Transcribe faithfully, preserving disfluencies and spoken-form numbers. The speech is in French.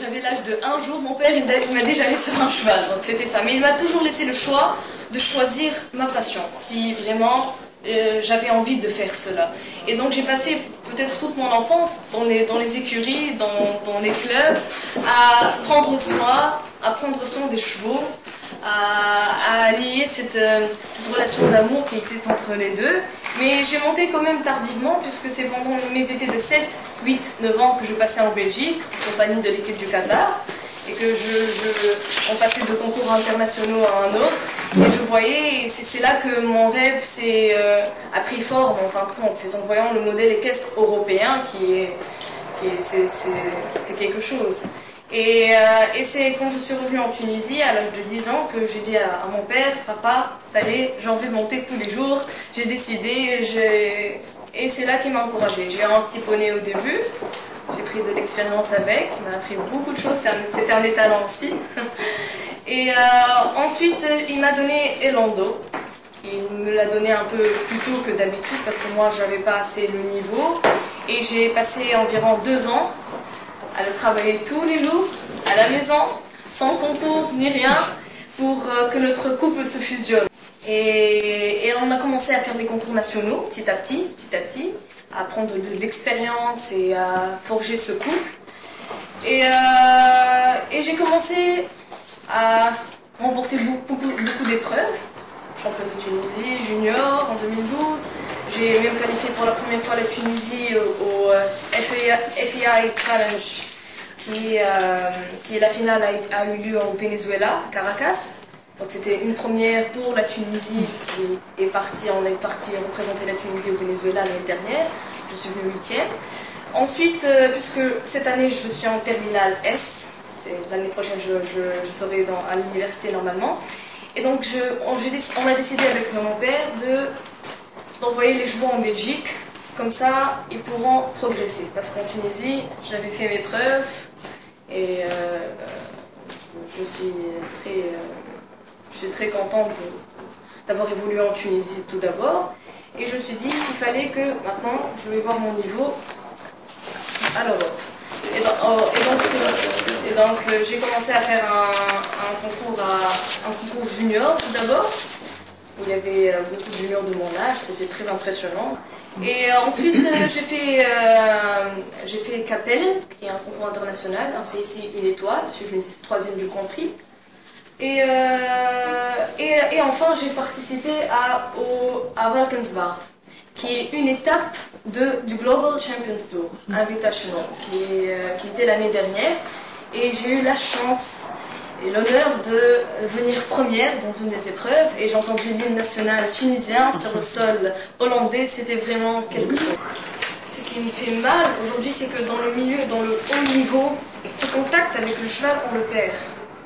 J'avais l'âge de un jour, mon père il m'a déjà mis sur un cheval, donc c'était ça. Mais il m'a toujours laissé le choix de choisir ma passion, si vraiment euh, j'avais envie de faire cela. Et donc j'ai passé peut-être toute mon enfance dans les, dans les écuries, dans, dans les clubs, à prendre soin, à prendre soin des chevaux, à, à lier cette, euh, cette relation d'amour qui existe entre les deux. Mais j'ai monté quand même tardivement, puisque c'est pendant mes étés de sept, huit, neuf ans que je passais en Belgique, en compagnie de l'équipe du Qatar, et que je, je, on passait de concours internationaux à un autre. Et je voyais, et c'est là que mon rêve s'est euh, a pris forme en fin de compte. C'est en voyant le modèle équestre européen qui est, qui est c'est, c'est, c'est quelque chose. Et, euh, et c'est quand je suis revenue en Tunisie à l'âge de dix ans que j'ai dit à, à mon père, papa, ça y est, j'ai envie de monter tous les jours, j'ai décidé, j'ai... et c'est là qu'il m'a encouragée. J'ai eu un petit poney au début, j'ai pris de l'expérience avec, il m'a appris beaucoup de choses, c'était un étalon aussi. Et euh, ensuite, il m'a donné Elando. Il me l'a donné un peu plus tôt que d'habitude parce que moi, je n'avais pas assez le niveau. Et j'ai passé environ deux ans à le travailler tous les jours, à la maison, sans concours ni rien, pour euh, que notre couple se fusionne. Et, et on a commencé à faire des concours nationaux, petit à petit, petit à petit, à prendre de l'expérience et à forger ce couple. Et, euh, et j'ai commencé à remporter beaucoup, beaucoup, beaucoup d'épreuves. Champion de Tunisie, junior en deux mille douze. J'ai même qualifié pour la première fois la Tunisie au F I I Challenge, qui, euh, qui est la finale a, a eu lieu au Venezuela, à Caracas. Donc c'était une première pour la Tunisie qui est partie, on est parti représenter la Tunisie au Venezuela l'année dernière. Je suis venue huitième. Ensuite, euh, puisque cette année je suis en terminale S, l'année prochaine je, je, je serai dans, à l'université normalement. Et donc je, on, on a décidé avec mon père de d'envoyer les chevaux en Belgique, comme ça ils pourront progresser. Parce qu'en Tunisie, j'avais fait mes preuves et euh, je, suis très, euh, je suis très contente d'avoir évolué en Tunisie tout d'abord. Et je me suis dit qu'il fallait que maintenant je vais voir mon niveau à l'Europe. Et donc, oh, et donc, et donc euh, j'ai commencé à faire un, un, concours à, un concours junior tout d'abord. Il y avait euh, beaucoup de juniors de mon âge, c'était très impressionnant. Et euh, ensuite, euh, j'ai fait, euh, j'ai fait Capelle, qui est un concours international. C'est ici une étoile, je suis venue troisième du Grand Prix. Et, euh, et, et enfin, j'ai participé à, au, à Valkenswaard, qui est une étape de, du Global Champions Tour Invitational, qui, est, euh, qui était l'année dernière. Et j'ai eu la chance et l'honneur de venir première dans une des épreuves. Et j'ai entendu l'hymne national tunisien sur le sol hollandais, c'était vraiment quelque chose. Ce qui me fait mal aujourd'hui, c'est que dans le milieu, dans le haut niveau, ce contact avec le cheval, on le perd.